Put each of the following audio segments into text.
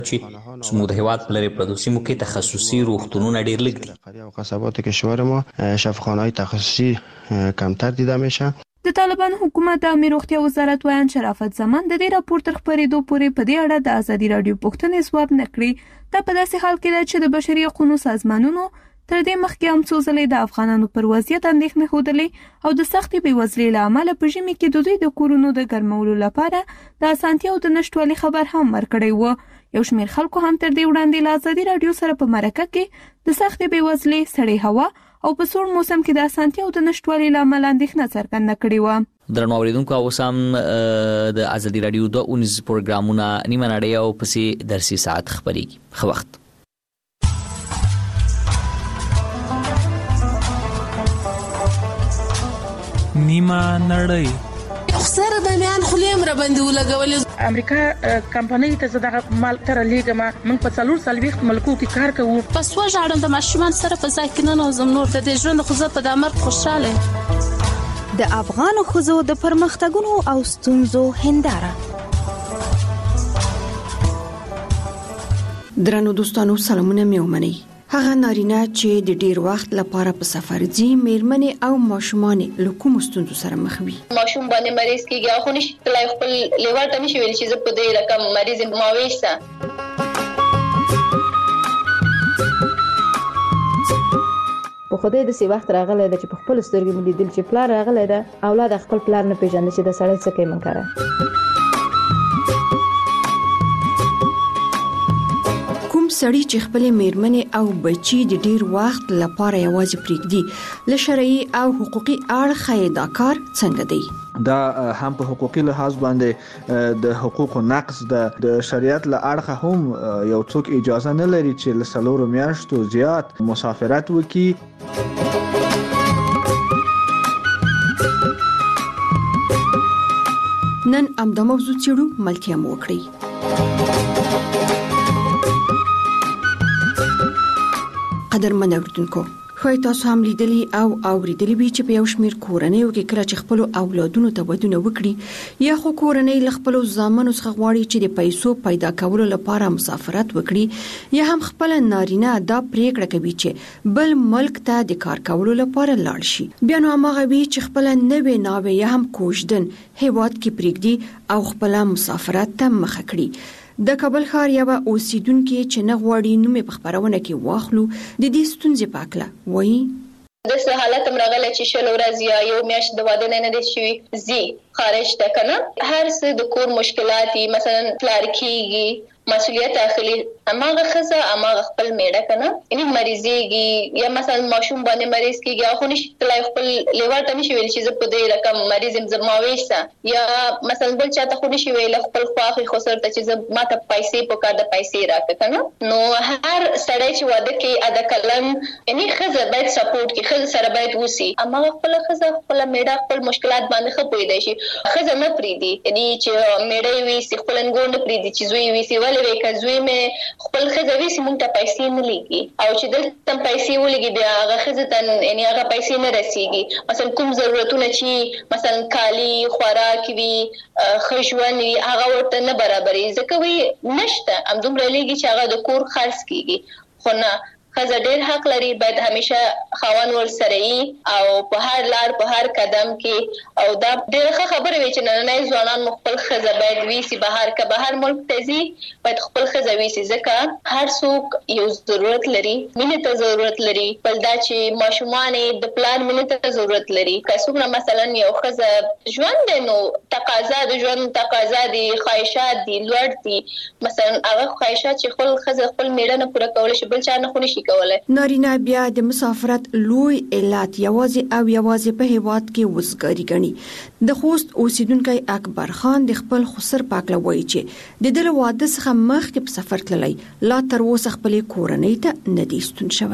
چې زموږ د هیواد په لرې پرتو سیمو کې تخصصي روغتونونه ډېر لږ دي. قریه و قصبات کشور ما شفاخانه‌های تخصصی کمتر دیده میشه. د طالبان حکومت د امیر روغتیا وزارت وایي شرافت زمان د دې راپور تر خپرېدو پورې په دې اړه د ازادي راډیو پوښتنې ځواب نه کړي. دا په داسې حال کې ده چې د بشري حقوقو سازمانونو تر دې مخکې هم څو ځلې د افغانانو پر وضعیت اندېښنې ښودلې او د سختې بېوزلۍ له امله په ژمي کې د دوی د کورونو د ګرمولو لپاره د اسانتیاوو د نشتوالي خبر هم ورکړی و. یو شمېر خلکو هم تر دې وړاندې له ازادي راډیو سره په مرکه کې د سختې بېوزلۍ، سړې هوا او په سوړ موسم کې د اسانتیاوو د نشتوالي له امله اندېښنه څرګنده کړې وه. درنو اوریدونکو، اوس هم د ازادي راډیو 2 پروګرامونه نیمه نړۍ او پسې درسي ساعت خپرېږي. ښه وخت. نیمه نړۍ خسر د میان خلیم را باندې ولګولې. امریکا کمپنۍ ته زړه مال تر لیګما موږ په 4 ملکو کې کار کوو. پس وژاړم د ماشومان سره په ځای کې نه نوزم نور د دې ژوند خو زه په دامر خوشاله. د افغان خزو د پرمختګونو او ستونزو هنداره. درنو دوستانو، سلامونه مې ومنئ. هغه نارینه چې د ډیر وخت لپاره په سفر ځي، میرمنې او ماشومان له کوم ستونزو سره مخ وي. ماشوم باندې مریض کیږي، خو نشي تلای خپل لیوال ته نشي ویل چې زه په دې رقم مریض ما وېسه. په خدای د سی وخت راغلی ده چې په خپل سترګې مې لیدل چې پلار راغلی ده، اولاد خپل پلار نه پیژني چې د سړی څه کوي منکره. سړی چې خپل میرمنې او بچي د ډیر وخت لپاره یوازې پریږدي، له شرعي او حقوقي اړخه دا کار څنګه دی؟ دا هم په حقوقي لحاظ باندې د حقوقو نقص د شریعت له اړخه هم یو څوک اجازه نه لري چې له 4 میاشتو زیات مسافرت وکړي. نن امدا موضوع چیرو ملتیا مو وکړي. قدرمن اوریدونکو، خو تاسو هم لیدلی او اوریدلی وی چې په یو شمیر کورنیو کې کله چې خپل اولادونو ته ودونه وکړي، یا خو کورنۍ له خپل ځامنو څخه غواړي چې د پیسو پیدا کولو لپاره مسافرت وکړي، یا هم خپل نارینه دا پریکړه کوي چې بل ملک ته د کار کولو لپاره لاړ شي. بیا نو هغه وی چې خپل نوې یا هم کوژدن هیواد کې پریږدي او خپل مسافرت ته مخه کړي. د کابل ښار یو اوسیدونکو چې نه غواړي نوم په خبرونه کې واخلو، د دې ستونزې په اړه وایي. د څه حالت مرغله چې شل ورځې یا یو میاشت د واده نه دي شوی زی خارج ته کنه، هر څه د کور مشکلات مثلا پلار کیږي، مسؤلیت اخلي، اماغه خزه اماغه خپل میړه کنه، یعنی مریضيږي یا مثلا ماشوم باندې مریض کیږي، خو نشي تلای خپل لیوال ته نشي ویل چې زه په دې رقم مریض زما وېسه، یا مثلا بل چاته خو نشي ویل خپل خواخي خسر ته چې زه ماته پیسې په کار د پیسې راکړه کنه. نو هر سړی چې واده کوي ادا کلن، یعنی خزه باید سپورټ کوي، خزه سره باید وسی، اماغه خپل خزه خپل میړه خپل مشکلات باندې خپوي دی شي، خزه نه پریدي، یعنی چې میړه وي سی خپل نګون پریدي چې زوی وي سی ولې وي کزوی مې خپل خزه وي سی مونږ ته پیسې نه لګي، او چې دلته پیسې ولګي بیا هغه خزه ته یعنی هغه پیسې نه رسیږي. مثلا کوم ضرورتونه چې مثلا کالی خوراک وي خښون وي هغه ورته نه برابرې، ځکه وي نشته هم دومره لګي چې هغه د کور خرڅ کیږي. خو نه، خزه ډېر حق لري، باید همیشه خاوند ور سره وي او په هر لار په هر قدم کې. او دا ډېر خبره وي چې نن ځوانان خپل خزه باید ویسي، بهر ملک ته ځي باید خپل خزه ویسي، ځکه هر څوک یو ضرورت لري، مینې ته ضرورت لري، بل دا چې ماشومان د پلان مینې ته ضرورت لري. که څوک مثلا یو خزه ژوند دی نو تقاضا د ژوند تقاضا دي، خواهشات دي لوړ دي، مثلا هغه خواهشات چې خپل خزه خپل میړه نه پوره کول شي بل چا نه خوني نارینه بیا د مسافرت لوی علت یوازې په هیواد کې وزګاری غني. د خوست اوسیدونکو اکبر خان د خپل خسر پاکله وایي چې د واده څخه مخکې په سفر تللی لا تر اوسه خپل کورنۍ ته نه دی ستون شوی.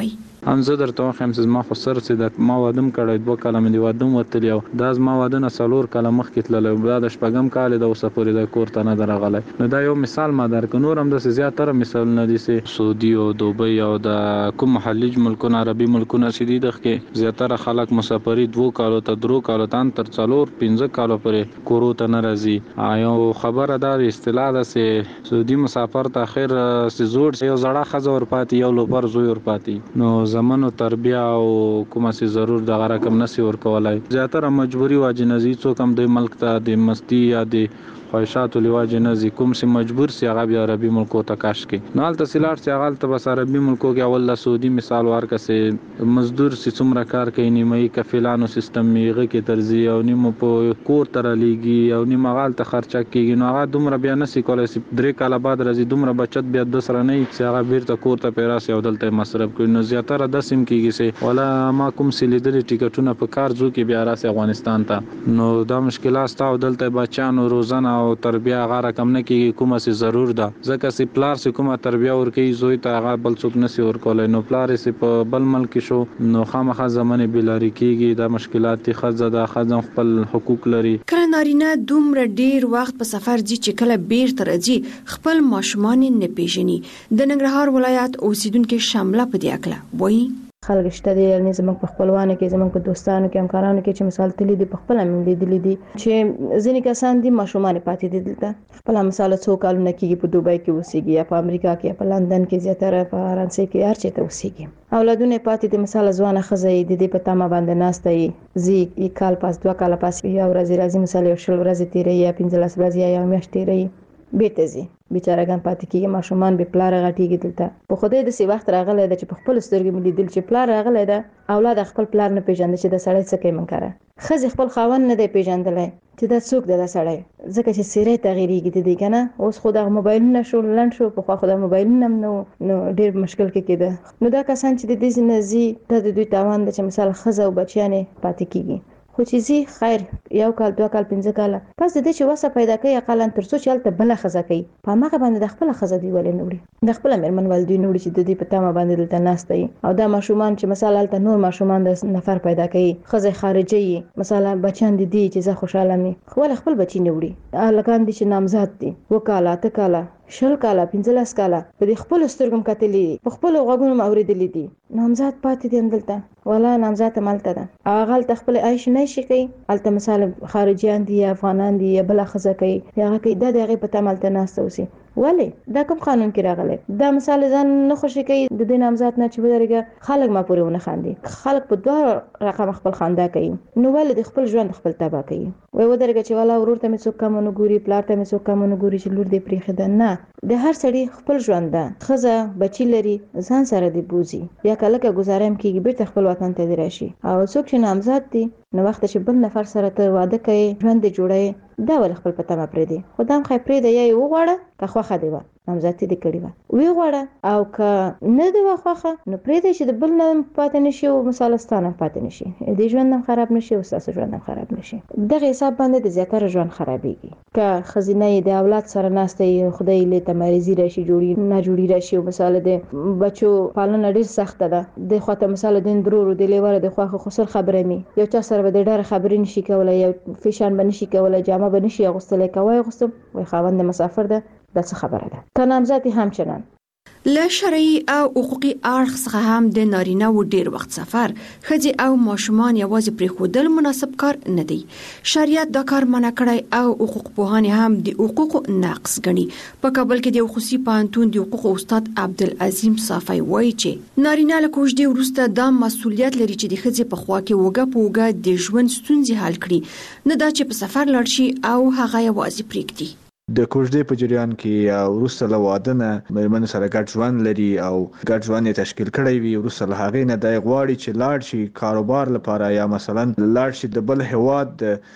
هم زه درته وایم چې ما خو سر چې د ما وادم کړی 2 کاله مې وادم وتلی او دا ما وادنه 4 کاله مخکې تللی بیا د شپږم کال د اوسه پورې د کور ته نه درغلی نو دا یو مثال ما درکړ نور هم د زیاتره مثالونه دي چې سعودي او دوبۍ او د کوم خلیج ملکونه عربي ملکونه چې دي دغه زیاتره خلک مسافري 2 کالو ته 3 کالو ته تر 4-5 کالو پورې کورو ته نه راځي یو خبره دا اصطلاح ده چې سعودي مسافر ته اخر چې زوړ یو زړه خزه ور پاتې یو لوبر زوی ور پاتې نو زمونو تربیه او کومه سي ضرور د رقم نسی ور کولای زیاتره مجبوری واجنزي څوک هم د ملک ته د مستی یا د خواهشاتو لواجه نزي کوم سي مجبور سي هغه بیا عربي ملکو ته کاش کې نو حالت سیلار سي هغه ته بس عربي ملکو کې اول د سعودي مثال ورکسه مزدور سي څومره کار کوي نیمه کفیلانو سیستم میغه کې ترزی او نیمه په کور تر لیږي او نیمه غال ته خرچه کیږي نو هغه دومره بیا نسی کولای سي 3 کال بعد راځي دومره بچت بیا د سره نه سي هغه بیرته کور ته پیراس یو دلته مصرف کوي نو زیاتره د سیم کیږي سي ولا ما کوم سي لیدل ټیکټونه په کار ځو کې بیا راسي افغانستان ته نو دا مشکلات تاو دلته بچانو روزانه او تربیه هغه رقم نه کیږي کومه سي ضرور ده ځکه سي پلار سي کومه تربیه ورکي زوی ته هغه بل څوک نسی ورکولای نو پلار سي په بل ملک شو نو خامخا زمانه بلاری کیږي دا مشکلات خزه د خزم خپل حقوق لري کله نارینه دومره ډیر وخت په سفر دي چې کله بیرته راځي خپل ماشومان نه پیژني د ننګرهار ولایت اوسیدونکو شامله په دې اکله وایي خلک شته دي یعنی زموږ په خپلوانو کې زموږ په دوستانو کې همکارانو کې چې مثال تللی دي په خپل هم لیدلې دي چې ځینې کسان دي ماشومان پاتې دي دلته خپل مثال څو کالونه کېږي په دوبۍ کې اوسېږي یا په امریکا کې په لندن کې زیاتره په فرانسې کې هر چېرته اوسېږي اولادونه پاتې دي مثال ځوانه ښځه د دې په تمه باندې ناسته یي زی کال پاس 2 کال پاس یا ورځې راځي مثال یو شل ورځې تیرې یا 15 ورځې یا میاشت تیرې بیرته ځي بیچارهګان پاتې کیږي ماشومان به پلار غټیږي دلته په خوده د سی وخت راغلی د چې په خپل سترګې ملي دل چې پلار راغلی ده اولاد خپل پلار نه پیژاند چې د سړی څه کوي منکره خزي خپل خاوند نه دی پیژندلای چې دا څوک دی د سړی ځکه چې سیره تغییرېږي د دې کنه اوس خو د موبایل نه شو لند شو په خو د موبایل نه نو ډیر مشکل کې کېده نو دا کسان چې د دې نزي د دوی تاوان د چې مثال خزه او بچیانه پاتې کیږي خو چې زی خیر یو کال 2 کال 15 کال پس د دې چې وسه پیدا کوي اقلن تر څو چلته بل خزه کوي په ماغه باندې د خپل خزه دی ولې نوړي د خپل مرمن والدی نوړي چې د دې په تمه باندې دلته ناشته او دا ماشومان چې مثلا الته نور ماشومان د نفر پیدا کوي خزه خارجي مثلا بچان دي چې زه خوشاله مي خو خپل بچی نوړي لکان دي چې نامزاد دي وکاله تکاله شل کاله 15 کاله په دې خپل سترګم کتلې په خپل غوږونو اوریدلې دي نامزاد پاتې دي دلته ولا نامزاد مالته ده هغه خپل عايش نه شي کوي الته مثلا خارجيان دي افغانان دي بل خزه کوي هغه کوي د دغه په تمالته ناستو سي ولی دا کوم قانون کې راغلی دا مثال ځان نه خوشي کوي د دې نامزاد نه چې بدرګه خلک ما پورې ونه خاندي خلک په دوه رقم خپل خندا کوي نو ول د خپل ژوند خپل تبا کوي وای ودرګه چې والا ورور ته مې څوک کم نه ګوري پلار ته مې څوک کم نه ګوري چې لور دې پریخه ده نه د هر سړي خپل ژوند ده خزه بچی لري ځان سره دی بوزي یا کله کې گزارم کیږي بیرته خپل وطن ته دی راشي او څوک چې نامزاد دي نو وخت چې بل نفر سره ته واده کوي ژوند جوړي دا ول خپل پته ما پرې دي خدام خې پرې دی یې وغواړه که خوخه دی نامزادي دې کړی و وی غواړه او که نه دی خوخه نو پرې دی چې د بل نه پاتې نشي او مثالستانه پاتې نشي دې ژوند هم خراب نشي او تاسو ژوند هم خراب نشي دغه حساب باندې د زیاتره ژوند خرابېږي که خزینه د اولاد سره ناشته خدای له تمریزي راشي جوړي نه جوړي راشي او مثال د بچو پالنه ډیر سخت ده د خواته مثال د درورو د لیوره د خوخه خسر خبره می یو چا سره به ډېر خبرې نشي کولای یو فیشن بنشي کولای جامه بنشي غوستل کوي غوستم وای خاوند مسافر ده دا څه خبره ده که نامزادي همچنان له شرعي او حقوقي اړخ څخه هم د نارینه و ډیر وخت سفر خځې او ماشومان یوازې پرې خودل مناسب کار نه دی شریعت دا کار منع کړی او حقوق پوهان هم د حقوقو نقص ګڼي په کابل کې د خصوصي پوهنتون د حقوق استاد عبدالعظیم صافی وایي چې نارینه له کوژدې وروسته دا مسؤلیت لري چې د خځې په خوا کې وګه په وګه د ژوند ستونزې حل کړي نه دا چې په سفر لاړ شي او هغه یوازې پرېږدي د کوژدې په جریان کې وروسته له واده نه مېرمن سره ګډ ژوند لري او ګډ ژوند یې تشکیل کړی وي وروسته له هغې نه دی غواړي چې لاړ شي کاروبار لپاره یا مثلا لاړ شي د بل هیواد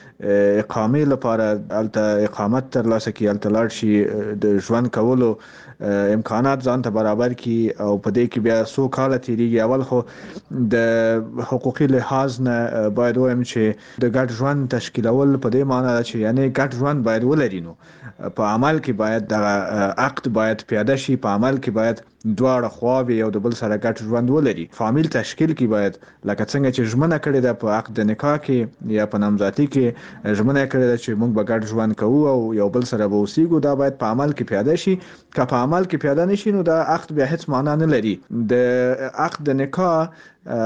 اقامې لپاره هلته اقامت ترلاسه کړي هلته لاړ شي د ژوند کولو امکانات ځان ته برابر کړي او په دې کې بیا څو کاله تېرېږي اول خو د حقوقي لحاظ نه باید ووایم چې د ګډ ژوند تشکیلول په دې معنی ده چې یعنې ګډ ژوند باید ولري نو په عمل کې باید د عقد باید پیاده شي، په عمل کې باید دواړه خواوې یو د بل سره ګډ ژوند ولري. فامیل تشکیل کې باید لکه څنګه چې ژمنه کړې ده په عقد د نکاح کې یا په نامزادۍ کې ژمنه کړې ده چې موږ به ګډ ژوند کوو او یو بل سره به اوسېږو، دا باید په عمل کې پیاده شي. که په عمل کې پیاده نشي نو دا عقد بیا هیڅ معنا نه لري. د عقد د نکاح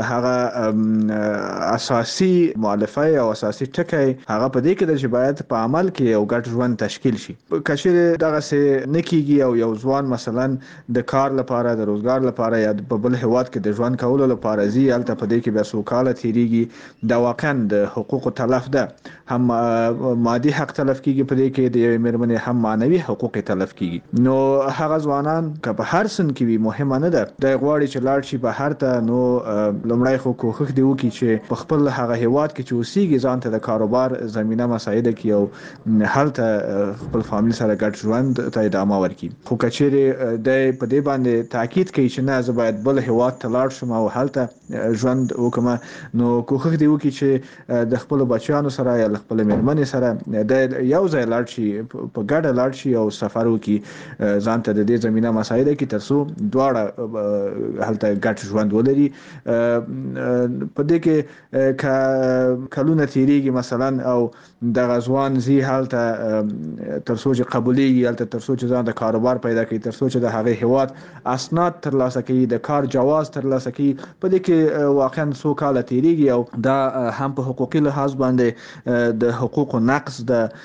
هغه اساسي مؤلفه او اساسي ټکی هغه په دې کې د چې باید په عمل کې یو ګډ ژوند تشکیل شي. کچېره دغه څه نکېږي او یو ځوان مثلا د کار لپاره د روزګار لپاره یا په بل هیواد کې د ژوند کولو لپاره زی الته په دې کې بیا سوکاله تیریږي، دا واقعا د حقوقو تلف ده. هم مادي حق تلف کیږي په دې کې د مېرمنې، هم معنوي حقوق تلف کیږي. نو هغه ځوانان که په هر سن کې وي مهمه نه ده د غواړي چې لاړ شي بهر ته، نو لومړی خو کوښښ دی وکړي چې په خپل هغه هیواد کې چې اوسېږي ځان ته د کاروبار زمینه مساعده کړي او هلته خپل فامیل سره ګډ ژوند ته ادامه ورکړي. خو کچېرې د په دې باندې تاکید کوي چې نه زه باید بل هیواد ته لاړ شم او هلته ژوند وکړم، نو کوښښ دی وکړي چې د خپل بچیانو سره یا خپل مېرمنې سره د یو ځای لاړ شي، په ګډه لاړ شي او سفر وکړي ځان ته د دې زمینه مساعده کړي ترڅو دواړه هلته ګډ ژوند ولري. په دې کې کلونه تیریږي مثلا او د غزوان زی حالت ترڅو چې قبوليږي، حالت ترڅو چې ځان د کاروبار پیدا کوي، ترڅو چې د هغه هیواد اسناد ترلاسه کوي، د کار جواز ترلاسه کوي، په دې کې واقعا څو کال تیریږي او دا هم په حقوقي لحاظ باندې د حقوقو نقص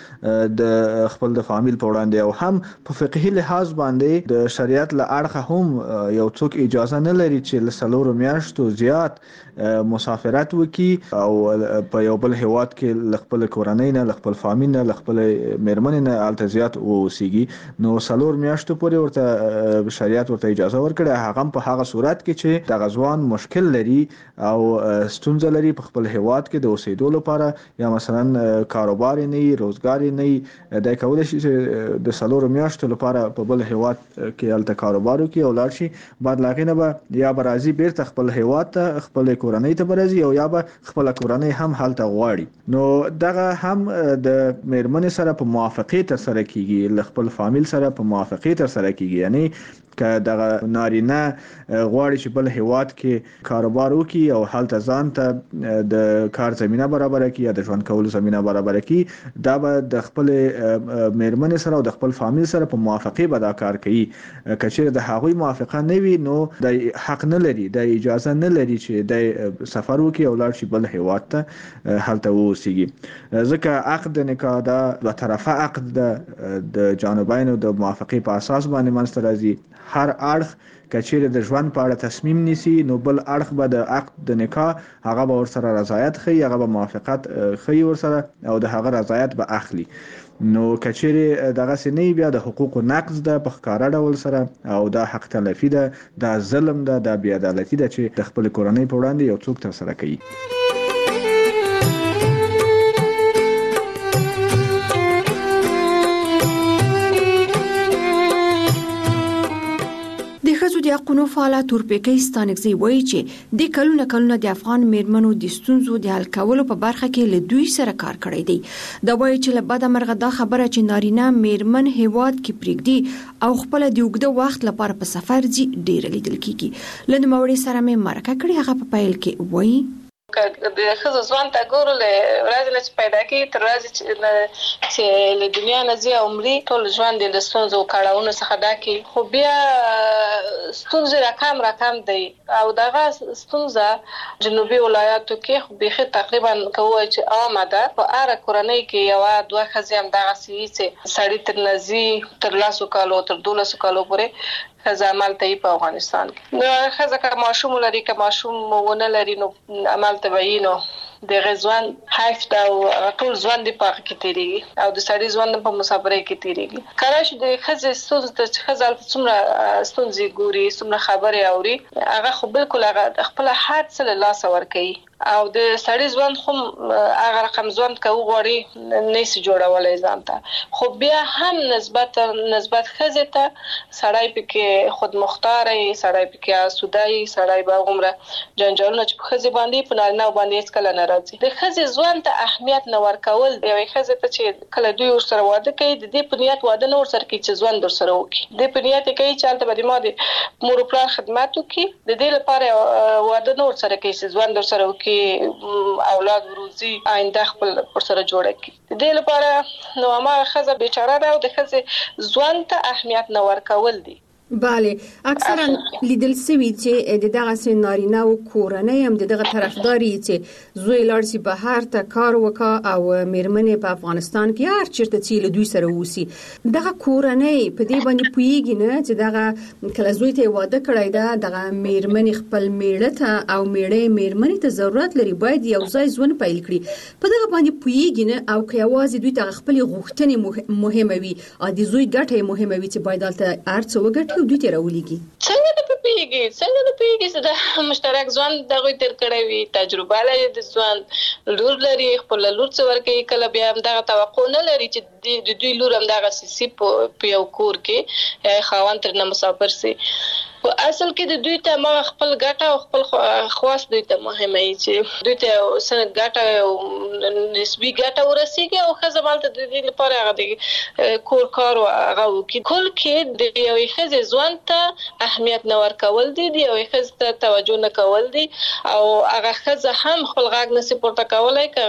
د خپل د فامیل په وړاندې او هم په فقهي لحاظ باندې د شریعت له اړخه هم یو څوک اجازه نه لري چې له 4 میاشتو زیات مسافرت وکي او په یو بل هیواد کې خپل کورنۍ نه، خپل فامیل نه، خپل مېرمنې نه الته زیات اوسېږي. نو 4 میاشتو پورې ورته شریعت ورته اجازه ورکړه، هغه په هغه صورت کې چې د غزوان مشکل لري او ستونزه لري په خپل هیواد کې د اوسېدو لپاره یا مثلا کاروبار نه وي، روزګار نه وي، دا کولای شي چې د 4 میاشتو لپاره په بل هیواد کې الته کاروبار وکړي او لاړ شي. بعد لاغینه به یا برازي بیرته خپل هیواد ته خپل کورنۍ ته برازي او یا به خپل کورنۍ هم حالت غواړي. نو دغه هم د مېرمنې سره په موافقه تر سره کیږي، خپل فامیل سره په موافقه تر سره کیږي. یعنی که دغه نارینه غواړي چې بل هیواد کې کاروبار وکړي او حالت ځان ته د کار زمينه برابر کړي یا د ژوند کولو زمينه برابر کړي، دا به د خپل مېرمنې سره او د خپل فامیل سره په موافقه به دا کار کوي. کچېره د هغوی موافقه نه وي نو د حق نه لري، د اجازه نه لري چې د سفر وکړي او لاړ شي بل هیواد ته هلته اوسېږي. ځکه عقد نکاح دا دوه طرفه عقد ده، د جانبینو د موافقه په اساس باندې منځته راځي. هر اړخ کچېره د ژوند په اړه تصمیم نیسي نو بل اړخ به د عقد د نکاح هغه به ورسره رضایت ښیي، هغه به موافقت ښیي ورسره او د هغه رضایت به اخلي. نو کچېره دغه سنې بیا د حقوقو نقض ده په ښکاره ډول سره او دا حق تلفي ده، دا ظلم ده، دا بې عدالتي ده چې د خپل کورنۍ په وړاندې یو څوک ترسره کوي. د حقوقو فعال تورپیکی ستانکزی وایي چې د کلونه د افغان میرمنو د ستونزو د حل کولو په برخه کې له دوی سره کار کړی دی. دا وایي چې له بده مرغه دا خبره چې نارینه میرمن هیواد کې پریږدي او خپل د اوږده وخت لپاره په سفر ځي ډیر لیدل کیږي. له نوموړي سره مې مرکه کړې، هغه په پیل کې وایي د خزو ځوان ته ګورو له ورځې نه چې پیدا کېږي تر ورځې چې له دنیا نه ځي او مري، ټول ژوند یې له ستونزو او کړاوونو څخه ډک وي. خو بیا ستونزې راکم دی او دغه ستونزه جنوبي ولایاتو کې خو بیخي تقریبا کوي چې عامه ده. په هره کورنۍ کې یوه دوه ښځې همدغسې وي چې سړي تر نځي تر 10 کالو تر 12 کالو پورې ښځه عملته وي په افغانستان کې. نو ښځه که ماشوم لري که ماشوم ونه لري نو عملته به وي، نو د غزوان حیف ده او ټول ژوند یې په هغه کې تېرېږي او د سړي ژوند په مسافرۍ کې تېرېږي. کله چې د ښځې ستونزو ته چې ښځه هلته څومره ستونزې ګوري، څومره خبرې اوري، هغه خو بالکل هغه خپله هر څه له لاسه ورکوي او د سړي ژوند خو هغه رقم ژوند که وغواړي نشي جوړولی ځان ته. خو بیا هم نسبت ښځې ته سړی پکې خودمختاره وي، سړی پکې آسوده وي، سړی به هغومره جنجالونه چې په ښځې باندې په نارینه‌و باندې هېڅکله نه راځي. د ښځې ژوند ته اهمیت نه ورکول، یوې ښځې ته چې کله دوی ورسره واده کوي د دې په نیت واده نه ورسره کوي چې ژوند ورسره وکړي، د په نیت کوي چې هلته به د ما د مور پلار خدمت وکړي، د دې لپاره واده نه ورسره کوي چې ژوند ورسره وکړي، اولاد وروزي، آینده خپل ورسره جوړه کړي. د دې لپاره نو هغه ښځه بیچاره ده او د ښځې ژوند ته اهمیت نه ورکول دي. بله، اکثرا لیدل سوي چې د دغه سينارینه او کورنۍ هم دغه طرفداري چې زوی لارسي بهر ته کار وکا او میرمنې په افغانستان کې هر چیرته چې له دوی سره وسی. دغه کورنۍ په دې باندې پویږي نه چې دغه کله زوی ته واده کړی دا دغه میرمنې خپل میړه ته او میرمنې ته ضرورت لري باید یو ځای ژوند پیل کړي. په دغه باندې پویږي نه او که یوازې دوی ته خپل غوښتنې مهمه وي او د زوی ګټه مهمه وي چې باید دلته ارڅ وګټي دوی ته راولېږي. څنګه د پیږي چې د مشترک ژوند دغه تر کړی وي، تجربه لري د ژوند، لور لري، خپل لور څه ورکوي، کله بیا هم دغه توقع نه لري چې د دوی لور هم دغه سي په یو کور کې خاوند تر نه مسافر سي. په اصل کې د دوی ته ما خپل ګټه او خپل خواص دوی ته مهمه وي چې دوی ته څنګه ګټه او نسبي ګټه ورسیږي او ښځه مالته د دې لپاره هغه د کور کار او هغه وکړي. کل کې د یوې ښځې ژوند ته اهمیت نه ورکول دي، د یوې ښځې ته توجه نه کول دي او هغه ښځه هم خپل غږ نشي پورته کولی. که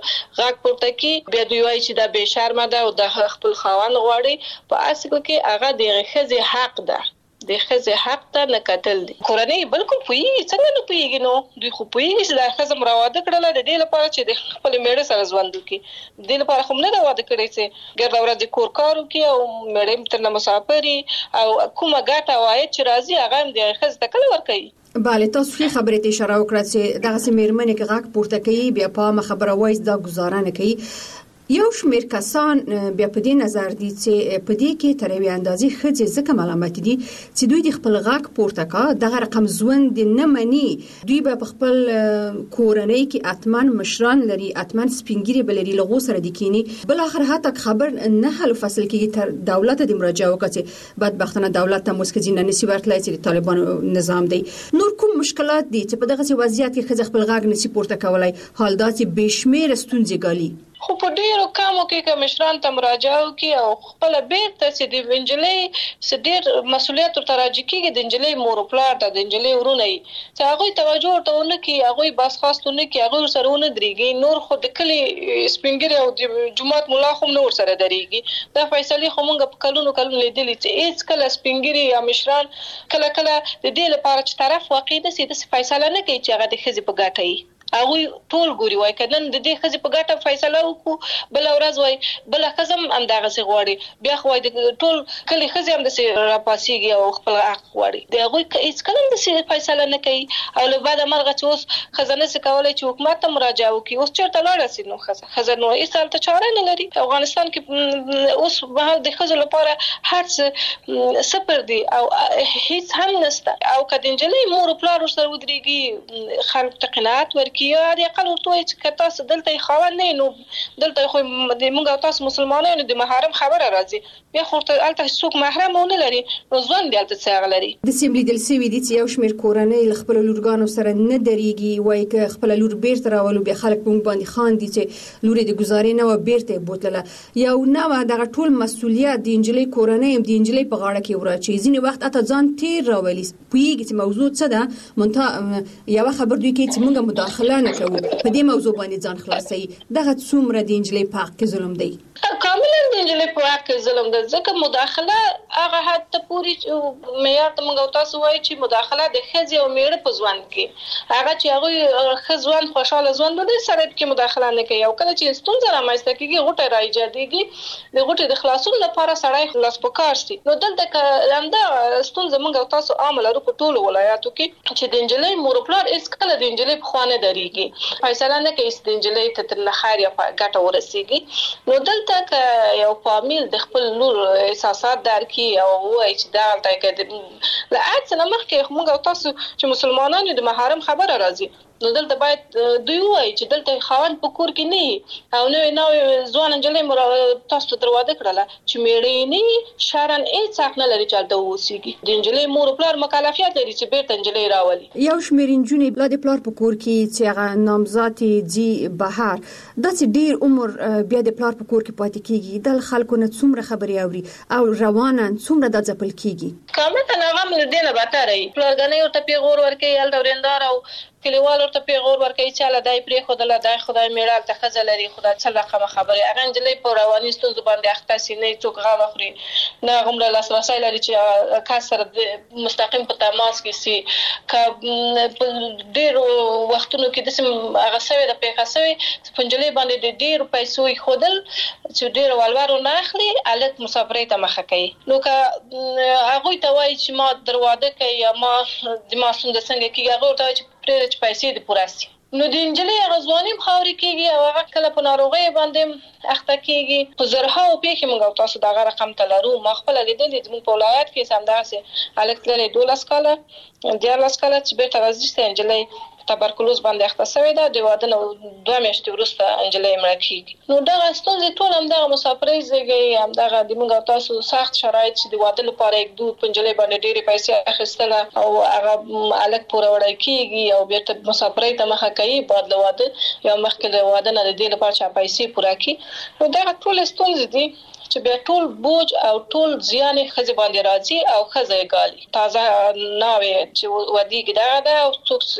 غږ پورته کړي بیا دوی وایي چې دا بې شرمه ده او د خپل خاوند غواړي. په اصل کې هغه د هغې ښځې حق ده، د ښځې حق ته نه کتل دي. کورنۍ بالکل پوهېږي، څنګه نه پوهېږي، نو دوی خو پوهېږي چې دا ښځه م راواده کړله د دې لپاره چې د خپل میړه سره ژوند وکړي. د دې لپاره خو م نه ده واده کړی چې ګرده ورځ کور کار وکړي او میړه م ترنه مسافر وي او کومه ګټه او عاید چې راځي هغه هم د هغې ښځې ته کله ورکوي. بله، تاسو ښې خبرې ته اشاره وکړه چې دغسې میرمنې که غږ پورته کوي بیا په عامه خبره وایي دا ګزاره نه کوي. یو شمېر کسان بیا په دې نظر دي چې په دې کې تر یوې اندازې ښځې ځکه ملامت دي چې دوی د خپل غږ پورته کا دغه رقم ژوند نه مني. دوی به په خپل کورنۍ کې اتمن مشران لري، اتمن سپینګیري بلري، لغو سره د کینی بل اخر حتی خبر نه حل فصل کې تر دولت د مراجعه وکړي. بدبختانه دولت ته مسکزین نه نسی ورتلای چې د طالبانو نظام دی. نور کوم مشکلات دي چې په دغه وضعیت کې ښځه خپل غږ نسی پورته کولای، حال دا چې بشمیر ستونزې ګالي. خو په ډیرو کمو کې کمشران ته مراجعه وکړي او خپل بیرته چې د انجلۍ ډېر مسؤلیت ورته راجع کېږي، د انجلۍ مور او پلار ته، د انجلۍ ورونه یې چې هغوی توجه ورته ونه کړي، هغوی باسخواست ونه کړي، هغوی ورسره ونه درېږي. نور خو د کلي سپینګیري او د جومات ملا خو نه ورسره درېږي. دا فیصلې خو موږ په کلونو لیدلي چې هېڅ کله سپینګیري یا مشران کله د دې لپاره چې طرف واقع داسې فیصله نه کوي چې هغه د ښځې په ګټه وي. هغوی ټول ګوري وایي که نن د دې ښځې په ګټه فیصله وکړو بله ورځ وایي بله ښځه هم همدغسې غواړي، بیا خو وایي د ټول کلي ښځې هم داسې راپاڅېږي او خپل حق غواړي. د هغوی هېڅ کله هم داسې فیصله نه کوي او له بعده مرغه چې اوس ښځه نشي کولی چې حکومت ته مراجعه وکړي. اوس چېرته لاړه سي نو ښځه نو هېڅ هلته چاره نه لري. افغانستان کې اوس مهال د ښځو لپاره هر څه صفر دي او هېڅ هم نشته. او که د نجلۍ مور او پلار ورسره ودرېږي خلکو ته قناعت ورکړي یا د اقل ورته وایي چې که تاسو دلته یې خاوند نه یې نو دلته خو د موږ او تاسو مسلمانانو د محرم خبره راځي، بیا خو ورته هلته څوک محرم ونه لري نو ژوند دې هلته څه هغه لري. داسې لیدل سوي دي چې یو شمېر کورنۍ له خپلو لورګانو سره نه درېږي، وایي که خپله لور بیرته راولو بیا خلک په موږ باندې خاندي چې لور یې د ګزارې نه وه بیرته یې بوتلله. یو نه وه دغه ټول مسؤلیت د نجلۍ کورنۍ هم د نجلۍ په غاړه کې وراچوي. ځینې وخت حتی ځان تېر راولي، پوهېږي چې موضوع څه ده، منتها یوه خبر دوی کوي چې موږ مداخله نه کوو، په دې موضوع باندې ځان خلاصوي. دغه څومره د نجلۍ په حق کې ظلم دی؟ کاملا د نجلۍ په حق کې ظلم دی، ځکه مداخله هغه حد ته پورې معیار ته موږ او تاسو وایو چې مداخله د ښځې او میړه په ژوند کې هغه چې هغوی ښه ژوند خوشحاله ژوند ودی سره پکې مداخله نه کوي. او کله چې ستونزه رامنځته کېږي غوټه راایجادېږي، د غوټې د خلاصون لپاره سړی خلاص پکار سي. نو دلته که همدا ستونزه موږ او تاسو عام لرو په ټولو ولایاتو کې چې د نجلۍ مور او پلار هېڅ کله د نجلۍ په خوا نه درېږي، فیصله نه کوي چې د نجلۍ ته ترنه خیر یا ګټه ورسېږي. نو دلته که یو فامیل د خپل لور احساسات درک کړي او ووایي چې دا هلته که له عد څه نه مخکې موږ او تاسو چې مسلمانان یو د محرم خبره راځي نو دلته باید دوی وایي چې دلته خاوند په کور کې نه او نو ځوان نجلۍ تاسو دروازه کړله چې میړې نه شارن هیڅ نه لري چې د اوسېږي د نجلۍ مور پلار مکلفیت لري چې بیرته نجلۍ راولي. یو شمېر نجونې بل د پلار په کور کې چې هغه نامزاد دي بهر داسې ډیر عمر بیا د پلار په کور کې پاتې کیږي د خلکو نه څومره خبرې اوري او روانه څومره د ځپل کیږي کامه نه غم نه دینه باتري پلارګنې ورته پیغور ورکي ال دورندار او کلیوال ورته پیغور ورکي چې لا دای پرې خدای دای خدای میړال ته خزل لري خدای څه رقم خبره اغه نجلې په رواني ستونزو باندې اخته سي نه څوک غاړه خوري نه غمره لاسرسي لري چې کسر مستقیم په تماس کې سي ک ډیر وختونو کې د سم هغه سوي د پیغاسوي پنجلې باندې د ډیر پیسو خودل چې ډیر والوارو نه اخلي الک مسافرې ته مخه کوي نو که هغه ته وایي چې ما دروازه کوي یا ما د ما څنګه څنګه هغه ته چې پرې پیسې د پوراسي نو د انجلۍ غزوانی مخاوري کیږي او هغه کله په ناروغي باندې اخته کیږي په زرها او پیخي موږ تاسو دا رقم تلرو ما خپل لیدلې د په ولایت کې سم داسې الک لري 12 کاله چې به ترازیسته انجلۍ تبرکلوز باندې اخته شوی دا د واده نو 2 میاشتې وروسته انجلۍ مړه کیږي نو دا ستونزې ټول هم د مسافرۍ زګي هم دغه د موږ تاسو سخت شرایط چې د واده لپاره یک دوه پنځلې باندې ډېری پیسې اخیستل او هغه الک پوره وړای کیږي او بیرته مسافرۍ ته مخه کوي بعد له واده یا مخکې له واده نه د دې لپاره چې پیسې پوره کړي نو دا ټول ستونزې دي چې بیا ټول بوج او ټول زیان خزه باندې راځي او خزه ګالي تازه ناوي چې ودیګ دا او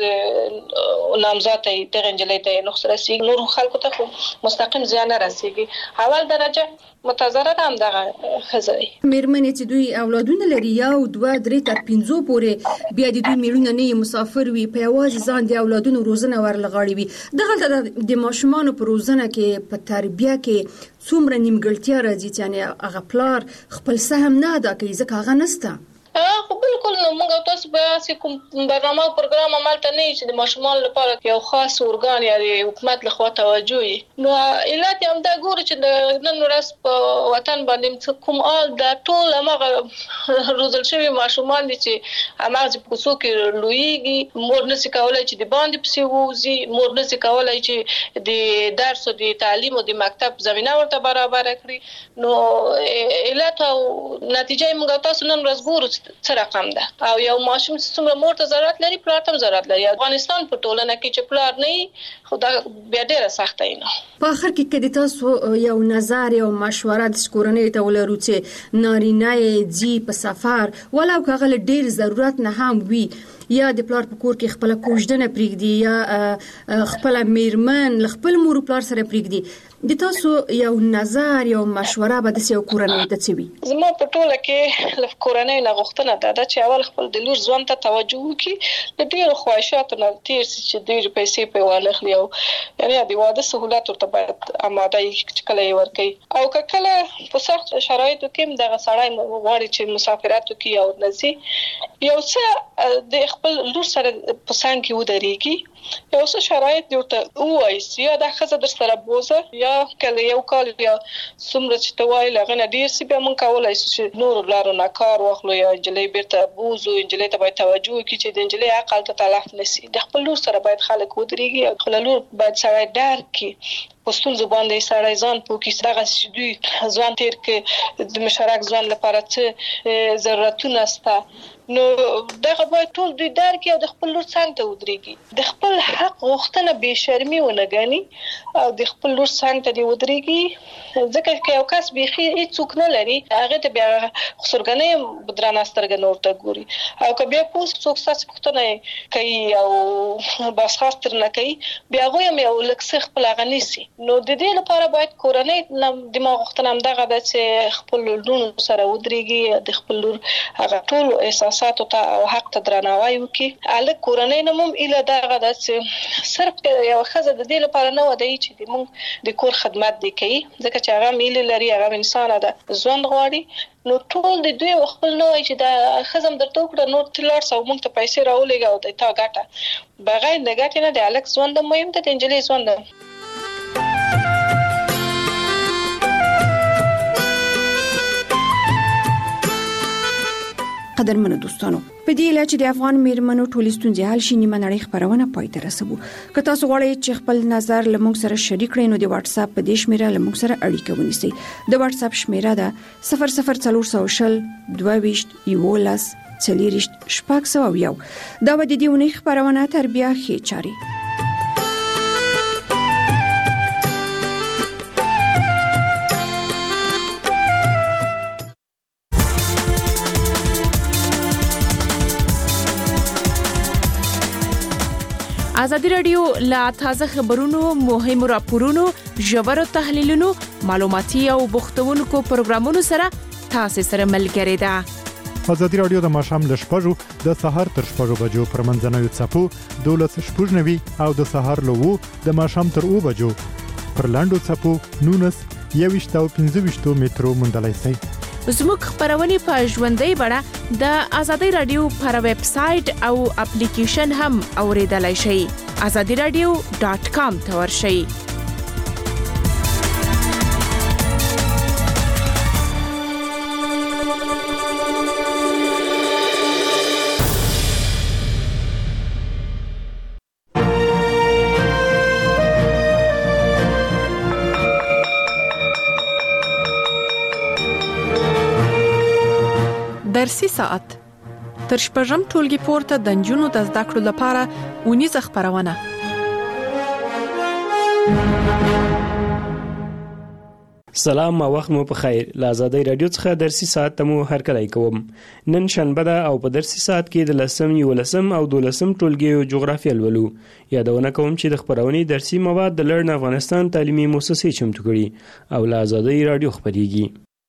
څوک نامزاد ته انجلۍ ته نقص رسیږي نور خلکو ته مستقیم زیان رسیږي اول درجه متضرر هم دغه خزه مېرمنې چې دوی اولادونه لري یا 2-3 تر 5 پورې بیا د دوی میړونه نه مسافر وي په یوازې ځان د اولادونو روزنه ورلغاړي وي دغه د ماشومان په روزنه کې په تربیه کې څومره نیمګړتیا راځي چې هغه پلار خپل سهم نه ادا کوي ځکه هغه نسته خو بالکل نو موږ تاسو به کوم برنامه او پروګرام عملته نه چې د ماشومان لپاره یو خاص ارګان یا د حکومت لخوا توجه وي نو علت هم دا ګوري چې د نن ورځ په وطن باندې کوم آل د ټول هغه روزل شوی ماشومان دي چې هغه په کوڅو کې لویږي مور نشي کولای چې د باندې پسې ووزي مور نشي کولای چې د درس او د تعلیم او د مکتب زمينه ورته برابر کړي نو علت او نتیجه موږ تاسو نن ورځ ګورو څه رقم ده او یو ماشوم څومره مور ته ضرورت لري پلار ته ضرورت لري افغانستان په ټولنه کې چې پلار نه خدا بیا ډیره سخته نه په اخر کې کدي تاسو یو نظر یو مشوره د کورنۍ ته ولرو چې نارینه جی په سفر ولو کغه ډیر ضرورت نه هم وي یا د پلار په کور کې خپل کوژدنه پریږدي یا خپل میرمن خپل مور پلار سره پریږدي د تاسو یو نظر یو مشوره به د یو کورنۍ ته چوي زما په ټوله کې د کورنۍ نه غوښتنه ده چې اول خپل د لور ځوان ته توجه وکړي د ډیرو خواهشاتو نه تیر چې ډیر پیسې په والخلی او یعنی د واده سہولت ورته باید آماده چې کله یې ورکړي او کله په سخت شرایطو کې دغه سړی غواړي چې مسافرت وکړي او نزي یو څه د خپل لور سره په څنګ کې ودرېږي یو څه شرایط دی ورته وایي یا د خزه در سره بوزه یا کله یو کال یا څومره چې توای لغنه ډیر سی به مونږ کولای شو چې نور لارو نه کار واخلو یا انجلۍ بیرته بوزو انجلۍ ته باید توجه وکړي چې د انجلۍ عقل ته تلف نشي د خپل لور سره باید خلک ودرېږي او خپل لور باید سره ډار کی پستون زبان د سړی ځان پوکي دغه دوی ځوان تیر کې د مشارک ځوان لپاره څه ضرورتونه سته نو دغه باید ټول دوی دار کې او د خپل لور څنګه ته ودرېږي د خپل حق غوښتنه به شرمي ونه غني او د خپل لور څنګه ته ودرېږي ځکه چې یو کس بيخي هیڅ نه لري هغه ته بیا خسرګنې بدرانه سترګې نور ته ګوري او که بیا څوک ستاسو پوښتنه کوي او بس خاص تر نه کوي بیا غویم یو لکه خپل غنيسي نو د دې لپاره باید کورنۍ دماغ غوښتنه هم دغه د چې خپل لورونو سره ودرېږي د خپل لور هغه ټول احساساتو ته او حق ته درناوی وکړي الک کورنۍ نموم اله دغه د چې صرف یو خزه د دې لپاره نه ودی چې د مونږ د کور خدمت دی کوي ځکه چې هغه میل لري هغه انسان ده ژوند غواړي نو ټول د دوی خپل نو چې د خزم درته وکړه نو تلار سو مونږ ته پیسې راولېږي او د تا ګټه بغیر د ګټې نه د الک ژوند مهم ده د انجلۍ ژوند قدرمنو دوستانو په دې اله چې د افغان میرمنو ټولې ستونزې حل شي نیمه نړۍ خبرونه پای ته رسوو که تاسو غواړئ چې خپل نظر له موږ سره شریک کړئ نو د واتس اپ په دې شمیره له موږ سره اړیکه ونیسئ د واتس اپ شمیره ده 00400 22 11 40 شپږ دا و د دې ونې خبرونه تر بیا ښې چاري ازادي رادیو لا تازه خبرونو مهمو راپورونو ژور تحلیلونو معلوماتي او بوختونکو پروګرامونو سره تاسو سره ملګری ده ازادي رادیو د ماشام ل شپږو د سهار تر شپږو بجو پر منځنوي څپو 12:00 او د سهار له 2 د ماشام تر 2 بجو پر لاندو څپو 19 21 او 25 مترو مندلای سي زموږ خبرونه په ژوندۍ بڼه د ازادي رادیو پر ویب سټ او اپلیکیشن هم اوریدلای شئ azadiradio.com ته ورشئ درسي ساعت تر شپږم ټولګي پورته د نجونو د زده کړو لپاره اونیزه خبرونه سلام او وخت مو په خیر له ازادي رادیو څخه درسي ساعت ته مو هرکلی کوم نن شنبه ده او په درسي ساعت کې د 10 او 12 ټولګي جغرافیه لولو یادونه کوم چې د خبرونې درسي مواد د لړن افغانستان تعلیمي مؤسسې چمتو کړي او له ازادي رادیو خبريږي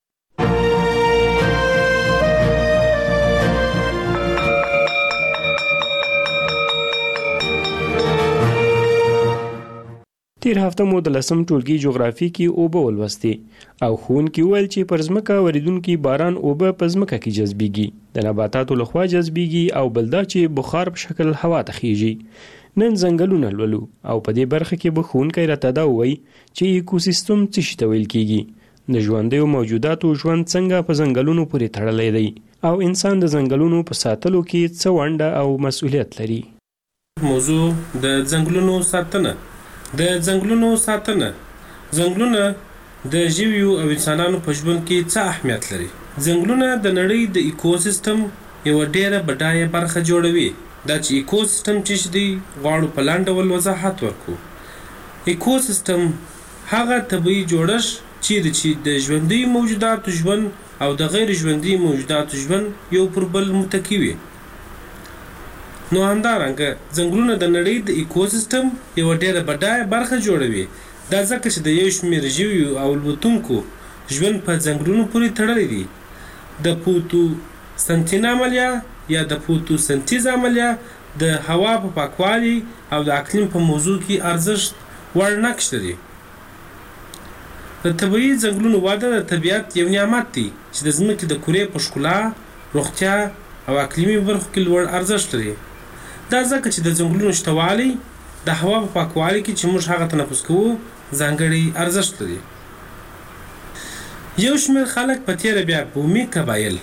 تیر هفته مو د 10 ټولګي جغرافي کې اوبه ولوستي او خون کې ویل چې پر ځمکه وریدونکو باران اوبه په ځمکه کې جذبيږي د نباتاتو لخوا جذبيږي او بلدا چې بخار په شکل هوا ته خيږي نن ځنګلونه لولو او په دې برخه کې به خون کې راته دا وایي چې ایکوسیستم څه شي ته ویل کیږي د ژوندیو موجوداتو ژوند څنګه په ځنګلونو پورې تړلې دی او انسان د ځنګلونو په ساتلو کې څه ونډه او مسؤلیت لري موضوع د ځنګلونو ساتنه د ځنګلونو ساتنه ځنګلونه د ژویو او انسانانو په ژوند کې څه اهمیت لري ځنګلونه د نړۍ د ایکوسیستم یو ډېره بډایه برخه جوړوي دا چې ایکوسیستم چې دی غواړو په لاندې ول وضاحت ورکو ایکوسیستم هغه طبيعي جوړښت چې د ژوندۍ موجوداتو ژوند او د غیر ژوندۍ موجوداتو ژوند یو پر بل متکی وي نو همدارنګه ځنګلونه د نړۍ د ایکوسیستم یو ډېره بډایه برخه جوړوي دا ځکه چې د یو شمېر ژویو او الوتونکو ژوند په ځنګلونو پورې تړلی دی د فوتوسنتیز عملیه یا د فوتوسنتیز عملیه د هوا په پاکوالي او د اقلیم په موضوع کې ارزښت وړ نقش لري د طبیعي ځنګلونو وده د طبیعت یو نعمت دی چې د ځمکې د کورې په ښکلا روغتیا او اقلیمي برخو کې لوړ ارزښت لري دا ځکه چې د ځنګلونو شتوالی د هوا په پاکوالي کې چې موږ هغه تنفس کوو ځانګړی ارزښت لري یو شمېر خلک په تیره بیا بومي قبایل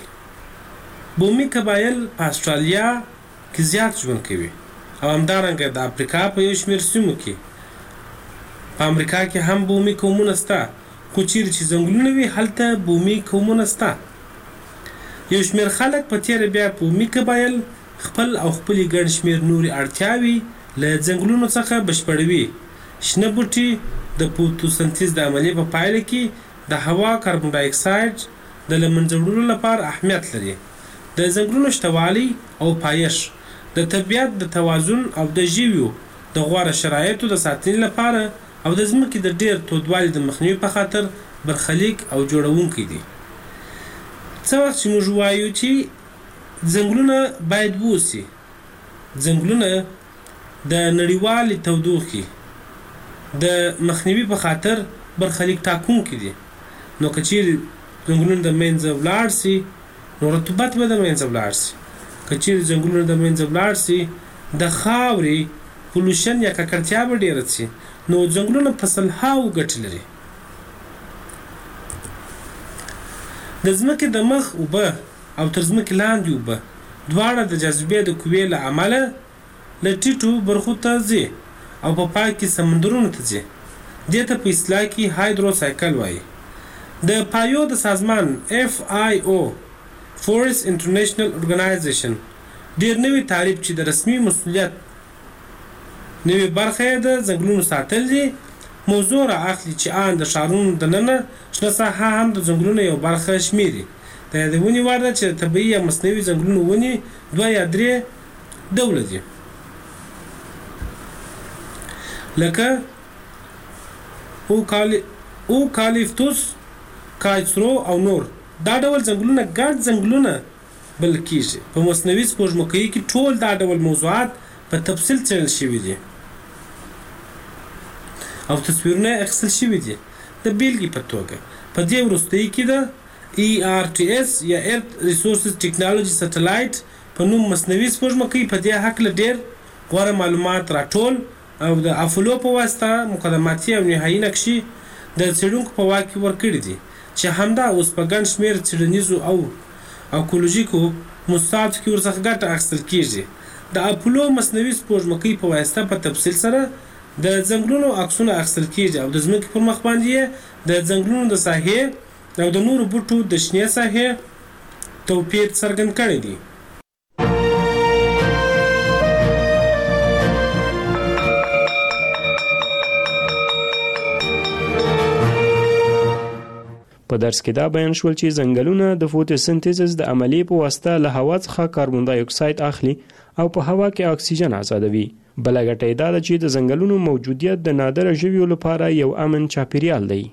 په استرالیا کې زیات ژوند کوي او همدارنګه د افریقا په یو شمېر سیمو کې په امریکا کې هم بومي قومونه شته خو چیرې چې ځنګلونه وي هلته بومي قومونه شته یو شمېر خلک په تیره بیا بومي قبایل خپل او خپلې ګڼ شمېر نورې اړتیاوې له ځنګلونو څخه بشپړوي شنه بوټي د فوتوسنتیز د عملیې په پایله کې د هوا کاربن ډای اکساید د له منځه وړلو لپاره اهمیت لري د ځنګلونو شتوالی او پایښت د طبیعت د توازن او د ژویو د غوره شرایطو د ساتنې لپاره او د ځمکې د ډېر تودوالي د مخنیوي په خاطر برخلیک او جوړونکی دي څه وخت چې موږ وایو چې ځنګلونه باید ووسي ځنګلونه د نړیوالې تودوخې د مخنیوي په خاطر برخلیک ټاکونکي دي نو که چیرې ځنګلونه د منځه ولاړ سي نو رطوبت به د منځه ولاړ سي که چیرې ځنګلونه د منځه ولاړ سي د خاورې پولوشن یا ککړتیا به ډېره سي نو ځنګلونه په سلهاوو ګټې لري د ځمکې د مخ اوبه او تر ځمکې لاندې اوبه دواړه د جاذبې د قوې له امله له ټیټو برخو ته ځي او په پای کې سمندرونو ته ځي. دې ته په اصطلاح کې هایدروسایکل وایي. د پایو د سازمان FIO فورس انټرنیشنل اورګنایزیشن ډېر نوی تعریف چې د رسمي مسؤلیت نوې برخه یې د ځنګلونو ساتل دي موضوع را اخلي چې آن د ښارونو دننه شنه ساحه هم د ځنګلونو یو برخه شمیري. د یادونې وړ ده چې طبیعي یا مصنوعي ځنګلونو ونې 2 یا 3 ډوله دي لکه اوکالیپتوس، کایسرو او نور. دا ډول ځنګلونه ګډ ځنګلونه بلل کېږي. په مصنوعي سپوږمکۍ کې ټول دا ډول موضوعات په تفصیل څېړل شوي دي او تصویرونه یې اخیستل شوي دي. د بیلګې په توګه په دې وروستۍ کې د ERTS یا Earth Resources Technology Satellite په نوم مصنوعي سپوږمکۍ په دې هکله ډېر غوره معلومات راټول او د افولو په واسطه مقدماتي او نهایي نقشې د څېړونکو په واک کې ورکړي دي چې همدا اوس په ګڼ شمېر څېړنیزو او اکولوژیکو موضوعاتو کې ورڅخه ګټه اخیستل کېږي. د اپولو مصنوعي سپوږمکۍ په واسطه په تفصیل سره د ځنګلونو عکسونه اخیستل کېږي او د ځمکې پر مخ باندې د ځنګلونو د ساحې او د نورو بوټو د شنې ساحې توپیر څرګند کړی دی. په درس کې دا بیان شول چې ځنګلونه د فوتوسنتیزس د عملیې په واسطه له هوا څخه کاربن دای اکساید اخلي او په هوا کې اکسیجن آزادوي. بله ګټه یې دا ده چې د ځنګلونو موجودیت د نادره ژویو لپاره یو امن چاپیریال دی.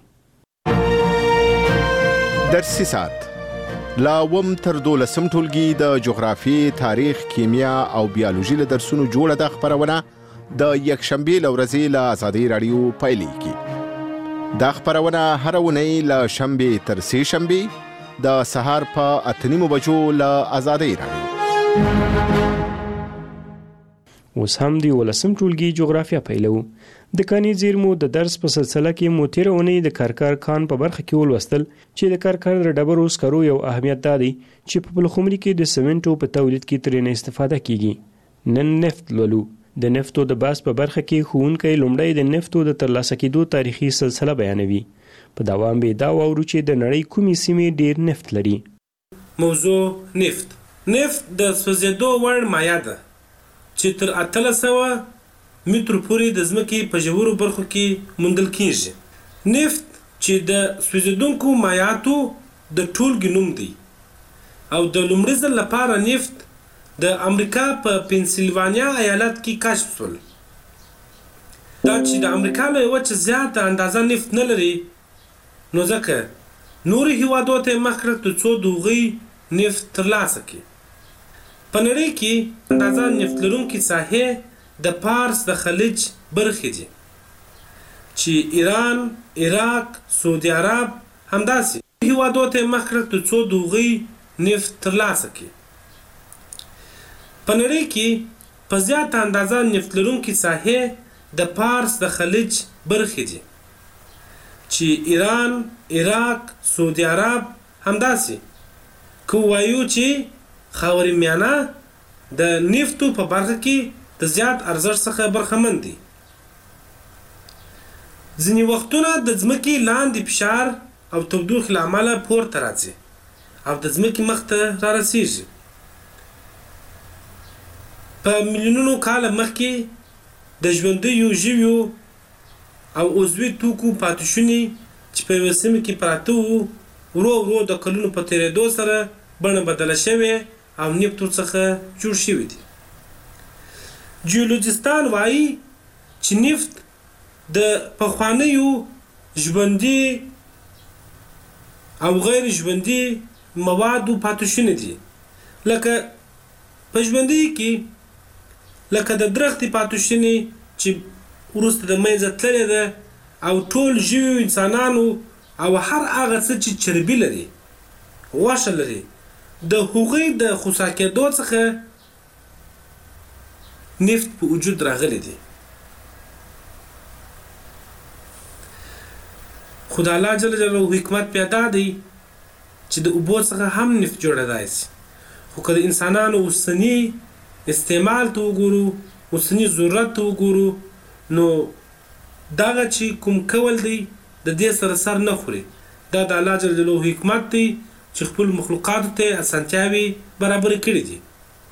درسي ساعت لا وم تر 12 ټولګي د جغرافي، تاریخ، کیمیا او بیولوژي له درسونو جوړه د خبرونه د یکشنبه لورځي له آزادي رادیو پایلیږي. دا خبرونه هر ونی له شنبه تر سه شنبه د سهار په 8:30 بجو له آزادي رادیو. اوس هم دی ولسم ټولګي جغرافیا پیلو. د کاني زیرمو د درس په سلسله کې مو تیر اونۍ د کارکار کان په برخه کې ولوستل چې د کارکار د ډبرو سکرو یو اهمیت دی چې په پلخمري کې د سمنټو په تولید کې ترې استفاده کیږي. نن نفت لولو. د نفتو د باس په برخه کې ښوونکی لومړی د نفتو د ترلاسه کېدو تاریخي سلسله بیانوي. په دوام به دا واورو چې د نړۍ کومې سیمې ډیر نفت لري. موضوع نفت د سوځېدو وړ مایع ده چې تر 800 مترو پورې د ځمکې په ژورو برخو کې موندل کېږي. نفت چې د سوځېدونکو مایعاتو د ټولګې نوم دی او د لومړي ځل لپاره نفت د امریکا په پنسلوانیا ایالت کې کشف شول. دا چې د امریکا له وچې زیاته اندازه نفت نه لري نو ځکه نورو هیوادو ته مخ کړه ترڅو د هغوی نفت ترلاسه کړي. په نړۍ کې اندازه نفت لرونکي ساحې د پارس د خلیج برخې دي چې ایران، عراق، سعودي عرب همداسې هیوادو ته مخ کړه ترڅو د هغوی نفت ترلاسه کړي. په نړۍ کې په زیاته اندازه نفت لرونکي ساحې د پارس د خلیج برخې دي چې ایران، عراق، سعودي عرب همداسې که وایو چې خاورې میانه د نفتو په برخه کې د زیات ارزښت څخه برخمن دي. ځینې وختونه د ځمکې لاندې فشار او تودوخې له امله پورته راځي او د ځمکې مخ ته را رسیږي. په میلیونونو کاله مخکې د ژوندیو ژویو او عضوي توکو پاتې چې په یوه سیمه کې پراته وو ورو ورو د کلونو په تېرېدو سره بڼه بدله شوې او نفت ورڅخه جوړ شوي دي. جیولوجستان وایي چې نفت د پخوانیو ژوندي او غیر ژوندي موادو پاتې دي لکه په ژوندي کې لکه د درختې پاتې چې وروسته د منځه تللې ده او ټول ژویو انسانانو او هر هغه څه چې چربي لري غوښه لري د هغوی د خوسا کېدو څخه نفت په وجود راغلی دی. خو د الله جل جلاله حکمت پیدا دی چې د اوبو څخه هم نفت جوړېدای شي. خو که د انسانانو اوسني استعمال ته وګورو، اوسني ضرورت ته وګورو، نو دغه چې کوم کول دی د دې سره سر نه خوري. دا د الله جل جلاله حکمت دی چې خپل مخلوقاتو ته اسانتیاوې برابرې کړي دي.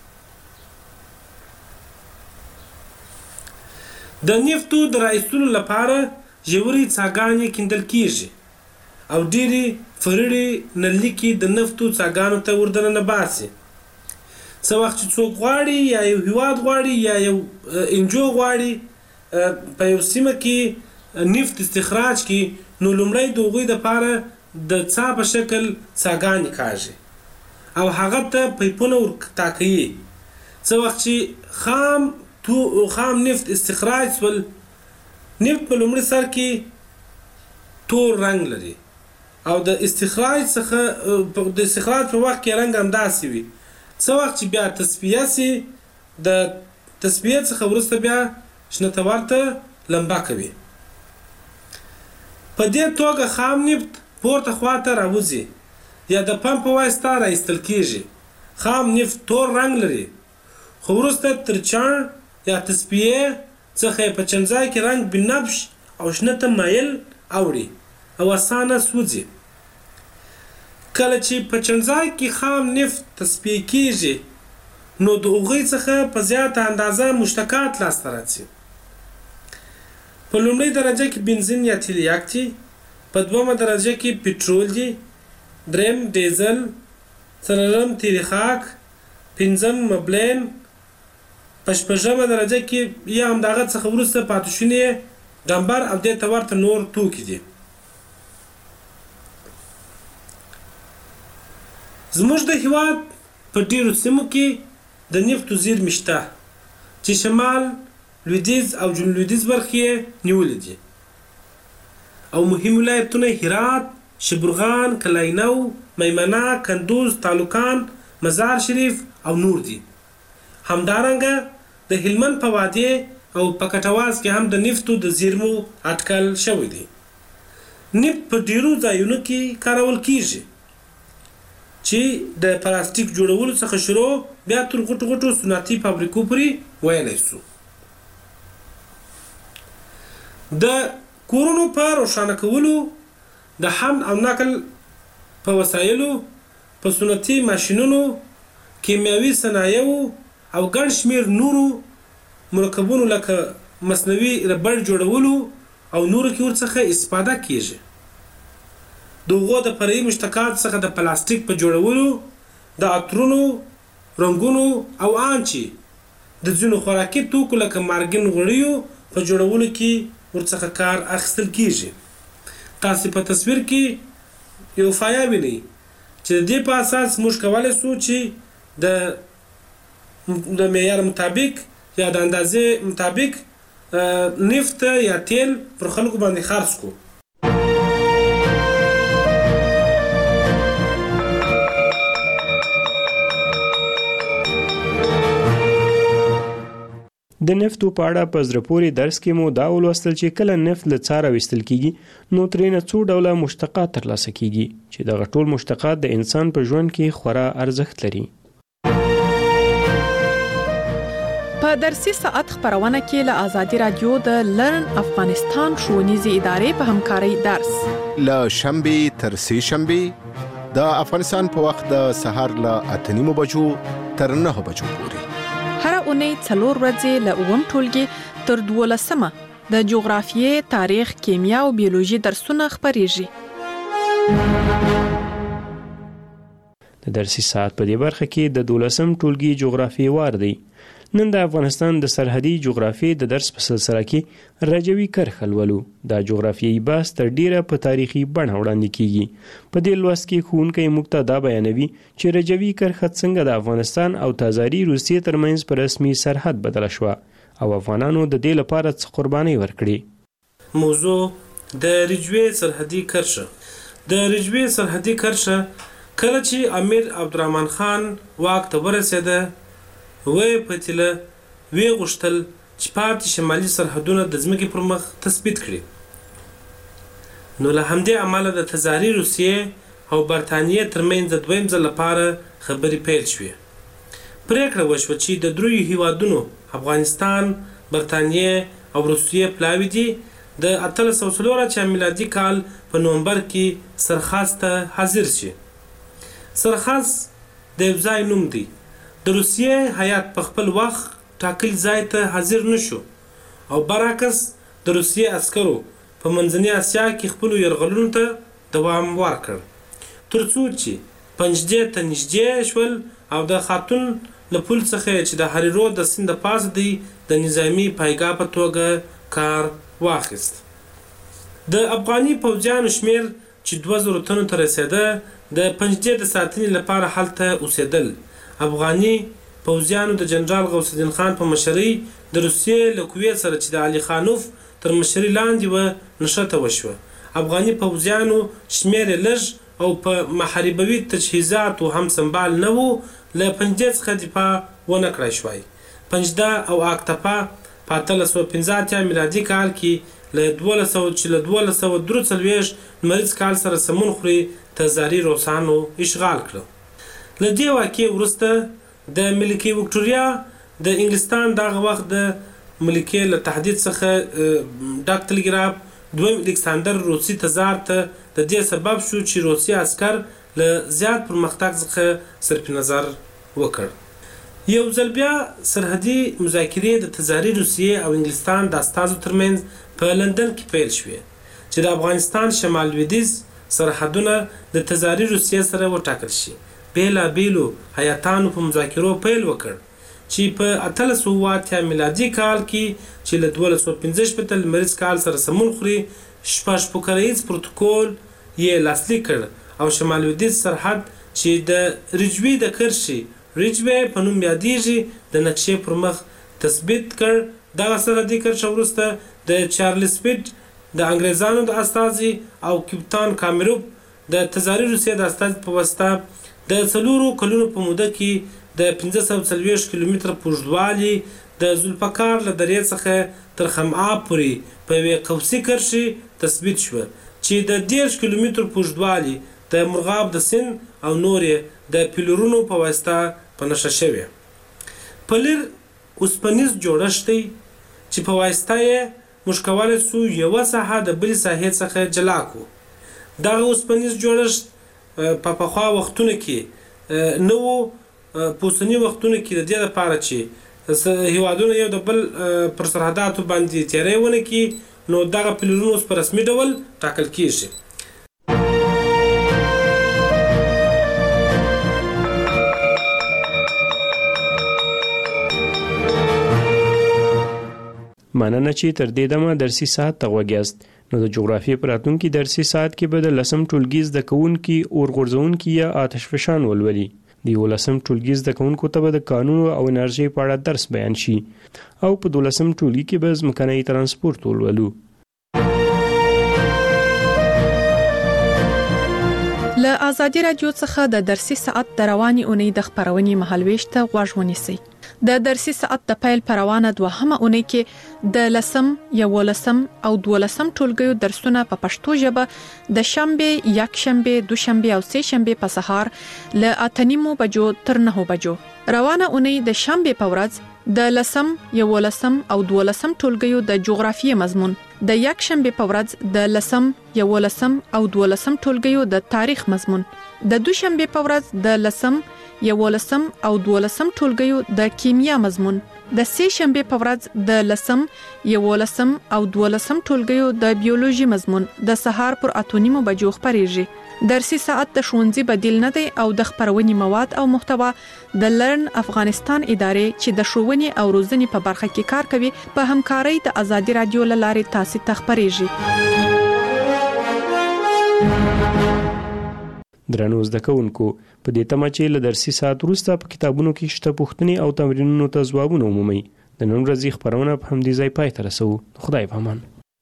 د نفتو د رایستلو لپاره ژورې څاګانې کیندل کیږي او ډېرې فرړې نلکې د نفتو څاګانو ته وردننه باسي. څه وخت چې څوک غواړي یا یو هیواد غواړي یا یو انجو غواړي په یو سیمه کې نفت استخراج کړي، نو لومړی د هغوی دپاره د څا په شکل څاګانې کاږي او هغه ته پیپونه ورټاکوي. څه وخت چې خام نفت استخراج سول، نفت په لومړي سر کې تور رنګ لري او د استخراج په وخت کې رنګ همداسې وي. څه وخت چې بیا تصفیه سي، د تصفیه څخه وروسته بیا شنه ورته لمبه کوي. په دې توګه خام نفت پورته خواته راوځي یا د پمپ په واسطه راایستل کیږي. خام نفت تور رنګ لري، خو وروسته تر چاڼ یا تصفیې څخه په چنځای کې رنګ بنفش او شنه ته مایل اوړي او اسانه سوځي. کله چې په چنځای کې خام نفت تصفیه کیږي، نو د هغوی څخه په زیاته اندازه مشتقات لاسته راځي. په لومړۍ درجه کې بنزین یا تیلیاک دي، په دومه درجه کې پټرول دي، دریم ډیزل، څلورم تیل خاک، پنځم مبلین، په شپږمه درجه کې یا همدغه څخه وروسته پاتې شونې ډمبر او دې ته ورته نور توکي دي. زموږ د هیواد په ډیرو سیمو کې د نفتو زیرمې شته چې شمال، لویدیځ او جنوب لویدیځ برخې یې نیولې دي او مهم ولایتونه هرات، شبرغان، کلاینو، میمنه، کندوز، تالوکان، مزار شریف او نور دي. همدارنګه د هلمند په وادي او په کټواز کې هم د نفتو د زیرمو اټکل شوی دی. نفت په ډیرو ځایونو کې کارول کیږي چې د پلاستیک جوړولو څخه شروع بیا تر غټو غټو صنعتي فابریکو پورې ویلی سو. د کورونو په روښانه کولو، د حمل او نقل په وسایلو، په صنعتي ماشینونو، کیمیاوي صنایعو او ګڼ شمېر نورو مرکبونو لکه مصنوعي ربړ جوړولو او نورو کې ورڅخه استفاده کیږي. د هغو د فرعي مشتقات څخه د پلاستیک په جوړولو، د عطرونو، رنګونو او ان چې د ځینو خوراکي توکو لکه مارګین غوړیو په جوړولو کې ورڅخه کار اخیستل کیږي. تاسو په تصویر کې یو فایه وینئ چې د دې په اساس موږ کولی سو چې د معیار مطابق یا د اندازې مطابق نفت یا تیل پر خلکو باندې خرڅ کړو. د نفتو په اړه په زړه پورې درس کې مو دا ولوستل چې کله نفت له څاره ویستل کیږي، نو ترېنه څو ډوله مشتقات ترلاسه کیږي چې دغه ټول مشتقات د انسان په ژوند کې خورا ارزښت لري. په درسي ساعت خبرونه کې له آزادي رادیو د لرن افغانستان ښوونیزې ادارې په همکارۍ درس له شنبه تر سه شنبه د افغانستان په وخت د سهار له 8:30 بجو تر 9 بجو پورې، هر اونۍ 4 ورځې له 9 ټولګي تر 12 د جغرافیې، تاریخ، کیمیا او بیولوژي درسونه خبريږي. د درسي ساعت په دې برخه کې د 12 ټولګي جغرافیې وار دی. نن د افغانستان د سرحدي جغرافیې د درس په سلسله کې رجوي کرښه لولو. دا جغرافیایي بحث تر ډیره په تاریخي بڼه وړاندې کیږي. په دې لوست کې ښوونکی موږ ته دا بیانوي چې رجوي کرښه څنګه د افغانستان او تازاري روسیې ترمنځ په رسمي سرحد بدله شوه او افغانانو د دې لپاره څه قربانۍ ورکړي. موضوع د رجوي سرحدي کرښه. د رجوي سرحدي کرښه کله چې امیر عبدالرحمن خان واک ته ورسېده، وی پتیله وی غوښتل چې پاتې شمالي سرحدونه د ځمکې پر مخ تثبیت کړي. نو له همدې امله د تزاري روسیې او برتانیې ترمنځ د دویم ځل لپاره خبرې پیل شوې. پریکړه وشوه چې د دریو هیوادونو افغانستان، برتانیې او روسیې پلاوي دي د 1804 میلادي کال په نومبر کې سرخاس ته حاضر شي. سرخاس د یو ځای نوم دی. د روسیې هیات په خپل وخت ټاکل ځای ته حاضر نشو او برعکس د روسیې عسکرو په منځنۍ اسیا کې خپل یرغلونو ته دوام ورکړ ترڅو چې پنجدې ته نږدې شول او د خاتون له پل څخه چې د هریرو د سیند پاس دی د نظامی پایګاه په توګه کار واخیست. د افغاني پوځیانو شمیر چې 2000 تنو ته رسیده د پنجدې د ساتنې لپاره هلته اوسېدل. افغاني پوځیانو د جنرال غوث الدین خان په مشرۍ د روسیې له قوې سره چې د علي خانوف تر مشرۍ لاندې و نښته وشوه. افغاني پوځیانو شمیر لږ او په محاربوي تجهیزات او هم سنبال نه وو له پنجدې څخه دفاع ونه کړای شوای. پنجده او اکتپا په 1815 میلادي کال کې له 1243 لمریز کال سره سمون خوري تزاري روسانو اشغال کړ. له دې واقعې وروسته د ملکه وکټوریا د انګلستان دغه وخت د ملکه له تهدید څخه ډاک ټلګراف دویم الکساندر روسي تزار ته د دې سبب شو چې روسي عسكر له زیات پرمختګ څخه صرف نظر وکړ. یو ځل بیا سرحدي مذاکرې د تزاري روسیې او انګلستان د استازو ترمنځ په لندن کې پیل شوې چې د افغانستان شمال لویدیځ سرحدونه د تزاري روسیې سره وټاکل شي. بیلابیلو هیاتانو په مذاکرو پیل وکړ چې په 1808 میلادي کال کې چې له 1215 لمریز کال سره سمون خوري شپږ پوکریز پروتوکول یې لاسلیک کړ او شمال لویدیځ سرحد چې د رجوی د کرشي ریجوی په نوم یادېږي د نقشې پر مخ تثبیت کړ. دغه سرحدي کرښه وروسته د چارلز پیټ د انګریزانو د استازي او کپتان کامیروف د تزاري روسیې د استازي په واسطه د 4 کلونو په موده کې د 540 کیلومتر په اوږدوالي د ذوالفقار له درې څخه تر خمعاب پورې په یوې قوسي کرښې تثبیت شوه چې د 10 کیلومتر په اوږدوالي د مرغاب د سیند او نورې د پیلرونو په واسطه په نښه شوې. پلر اوسپنیز جوړښت دی چې په واسطه یې موږ کولی سو یوه ساحه د بلې ساحې څخه جلا کړو. دغه اوسپنیز جوړښت په پخوا وختونو کې نه و. په اوسني وختونو کې د دې لپاره چې هیوادونه یو د بل پر سرحداتو باندې تیری ونه کړي نو دغه پلرونه اوس په رسمي ډول ټاکل کیږي. مننه چې تر دې دمه درسي ساعت ته غوږ یاست. نو د جغرافیې په راتلونکي درسي ساعت کې به د 10م ټولګي زده کوونکي اور غورځونکي یا آتش فشان ولولي. د 11م ټولګي زده کوونکو ته به د قانون او انرژي په اړه درس بیان شي او په 12م ټولګي کې به ځمکنی ترانسپورت ولولو. له آزادي رادیو څخه د درسي ساعت د رواني اونۍ د خبرونې مهالويش ته غوږ ونیسئ. د درسي ساعت د پیل پروانه دوهمه اونۍ کې د 10م، 11م او 12م ټولګیو درسونه په پښتو ژبه د شنبه، یکشنبه، دوشنبه او سه شنبه په سهار له 8:30 بجو تر 9 بجو. روانه اونۍ د شنبه په ورځ د 10م، 11م او 12م ټولګیو د جغرافیې مضمون، د یکشنبه په ورځ د 10م، 11م او 12م ټولګیو د تاریخ مضمون، د دوشنبه په ورځ د 10م، 11م او 12م ټولګیو د کیمیا مضمون، د سه شنبه په ورځ د 10م، 11م او 12م ټولګیو د بیولوژي مضمون د سهار پر 8:30 بجو خبريږي. درسي ساعت د ښوونځي بدیل نه دی او د خبرونې مواد او محتوا د لرن افغانستان ادارې چې د ښوونې او روزنې په برخه کې کار کوي په همکارۍ د آزادي رادیو لارې تاسو ته خبريږي. درنو زده کوونکو، په دې تمه چې له درسي ساعت وروسته په کتابونو کې شته پوښتنې او تمرینونو ته ځوابونه ومومئ. د نن ورځې خبرونه په همدې ځای پای ته رسوو. خدای په امان.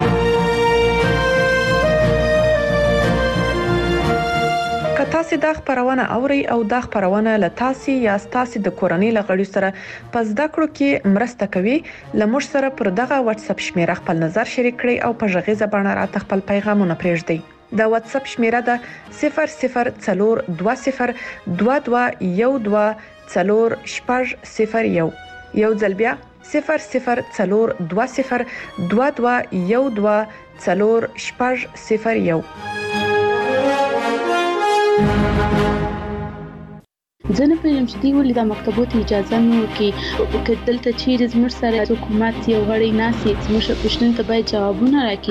که تاسو دا خبرونه اورئ او دا خبرونه له تاسو یا تاسو د کورنۍ لغړي سره په زده کړو کې مرسته کوي، لمر سره پر دغه واتس اپ شمیره خپل نظر شریک کړئ او په ژغې زبانه راته خپل پیغامونه پرېږدئ. د واتس اپ شمیره ده 004222124001 یو ځل بیا 004222124001 زه نه پوهیږم چې دوی ولې د مکتبو ته اجازه نه ورکوي که دلته چیرې زموږ سره حکومت یو غړی ناسي زموږ پوښتنو ته باید جوابونه راکړي.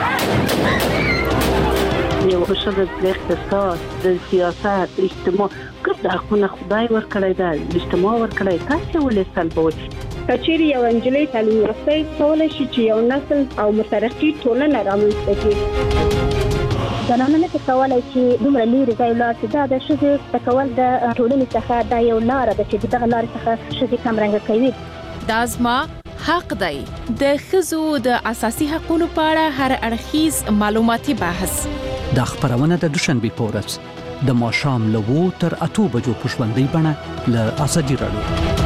یو ښه د اقتصاد د سیاست اجتماع ګډ حقونه خدای ورکړی دی اجتماع ورکړی تاسو ولې سلبوي کچېری یو انجلۍ تعلیم یافته کولای شي چې یو نسل او مترقي ټولنه رامنځته کړي. زنانه نه کولای شي دومره لري ځای لاړ چې دا د ښځې تکول د ټولنې څخه دا یو لار ده چې دغه لار څخه ښځې کم رنګ کوي. دا زما حق دی د ښځو د اساسي حقوقو په اړه هر اړخیز معلوماتي بحث. دا خبرونه د دوشنبه په ورځ د ماښام له 2 تر 8 بجو په ژوندۍ بڼه له ازادي راډیو